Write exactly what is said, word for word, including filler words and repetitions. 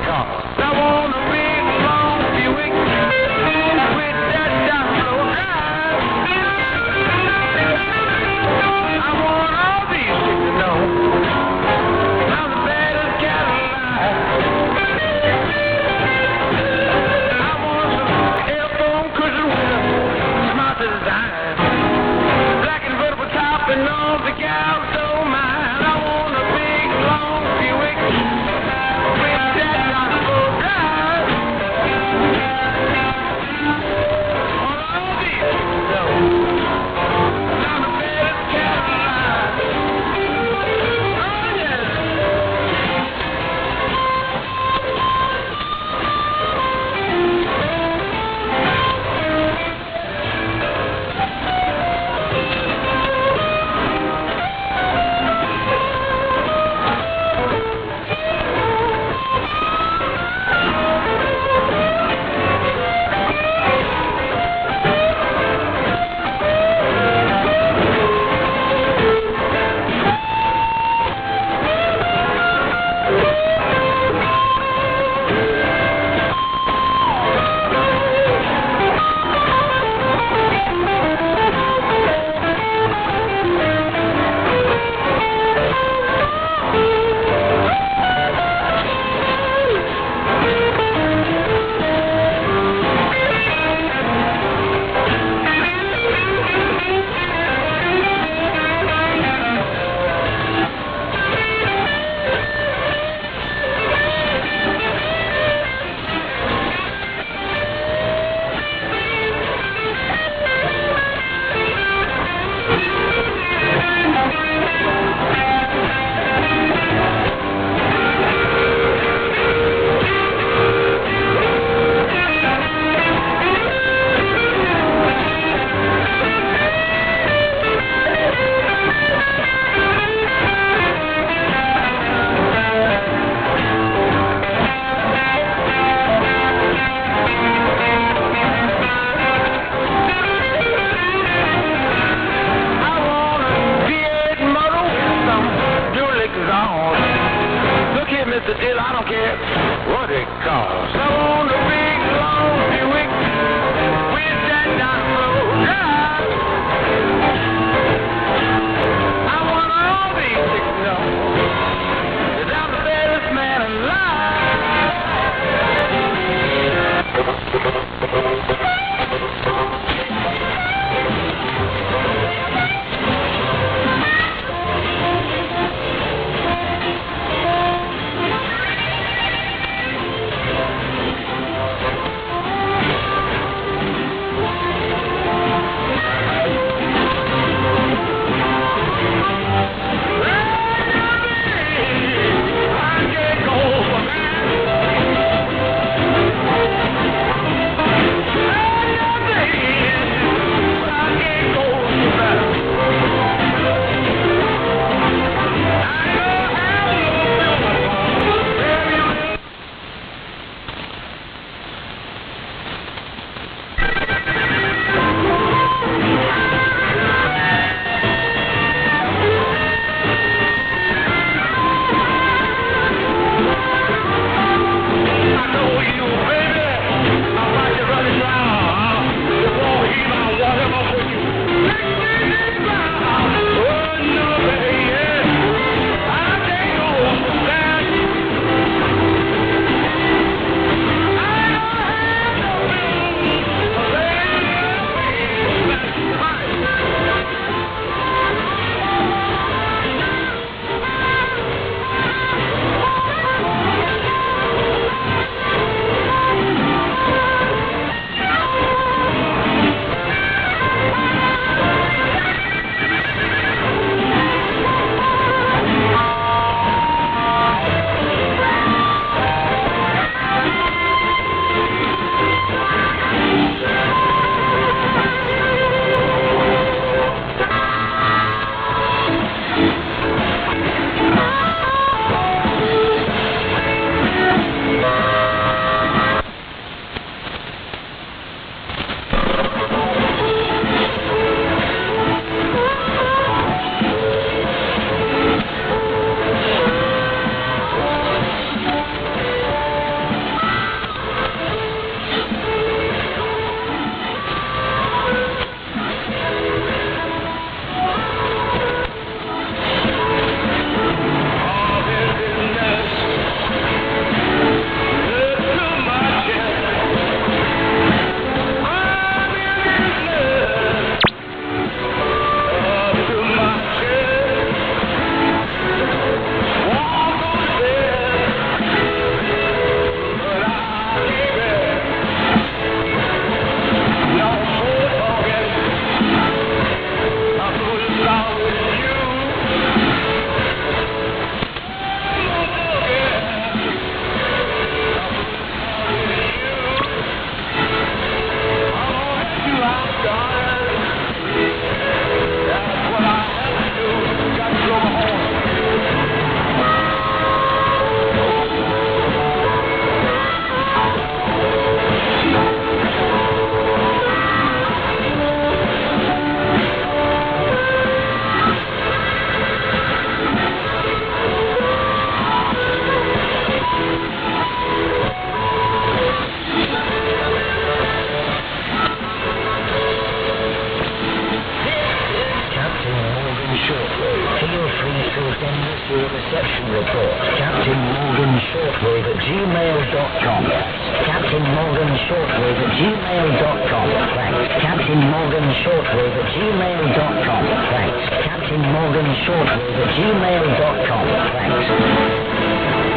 cars. I want a big, long Buick with that down-low drive. I want all these chicks to know I'm the baddest cat alive. I want some airphone cushion with a smart design, black convertible top and all the gals don't mind. I want a big, long Buick with that down-low drive. Want all these chicks to know I'm the baddest cat alive. Oh, yeah. I want a V eight model with some dual exhaust. Look here, Mister Dill, I don't care what it costs. I want a big, long Buick with that down-low drive. I want all these chicks to know that I'm the baddest man alive. free to send us your reception report. Captain Morgan Shortwave at gmail dot com. Captain Morgan Shortwave at gmail dot com. Thanks. Captain Morgan Shortwave at gmail dot com. Thanks. Captain Morgan Shortwave at gmail dot com. Thanks.